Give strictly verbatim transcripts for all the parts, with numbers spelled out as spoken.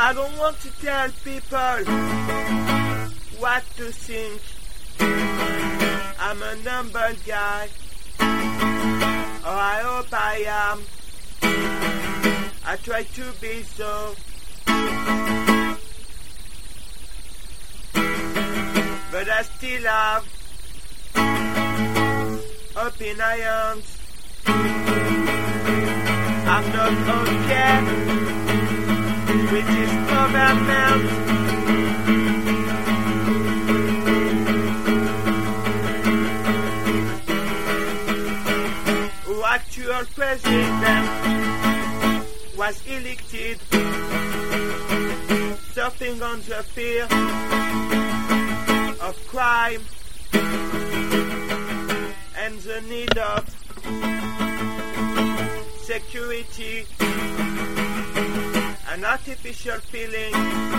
I don't want to tell people what to think. I'm a humble guy, or I hope I am. I try to be so, but I still have open irons. I'm not okay with this government. Who actual president was elected, surfing on the fear of crime and the need of security, an artificial feeling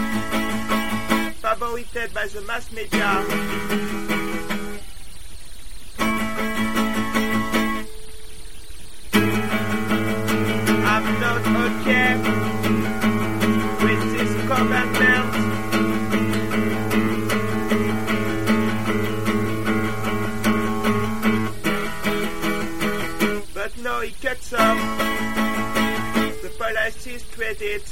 favored by the mass media. I'm not okay with this government. But no, it cuts off the policy's credit,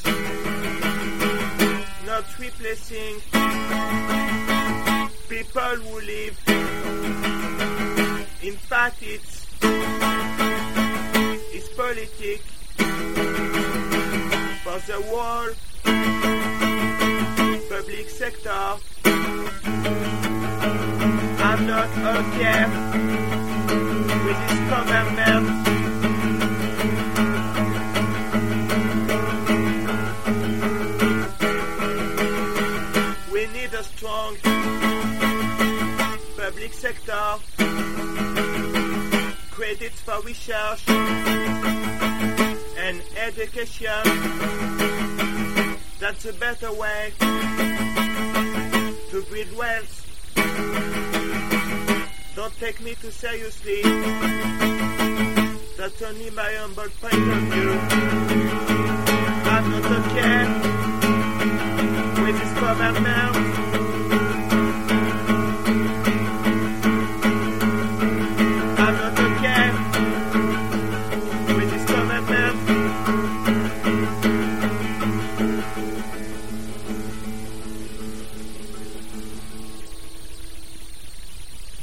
not replacing people who live. In fact, it's, it's politics for the whole public sector. I'm not okay with this government. We need a strong public sector, credits for research and education. That's a better way to breed wealth. Don't take me too seriously. That's only my humble point of view. I'm not okay with this government.